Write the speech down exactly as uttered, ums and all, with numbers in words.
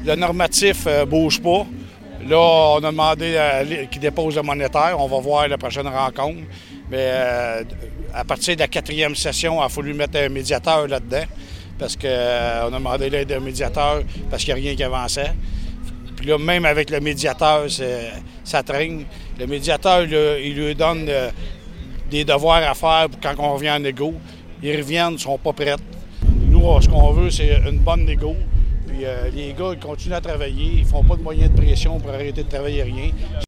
le normatif ne bouge pas. Là, on a demandé euh, qu'ils déposent le monétaire. On va voir la prochaine rencontre. Mais euh, à partir de la quatrième session, il a fallu mettre un médiateur là-dedans. Parce qu'on euh, a demandé l'aide d'un médiateur parce qu'il n'y a rien qui avançait. Puis là, même avec le médiateur, ça traîne. Le médiateur, là, il lui donne euh, des devoirs à faire quand on revient en égo. Ils reviennent, ils ne sont pas prêts. Nous, ce qu'on veut, c'est une bonne négo. Puis euh, les gars, ils continuent à travailler. Ils ne font pas de moyens de pression pour arrêter de travailler rien.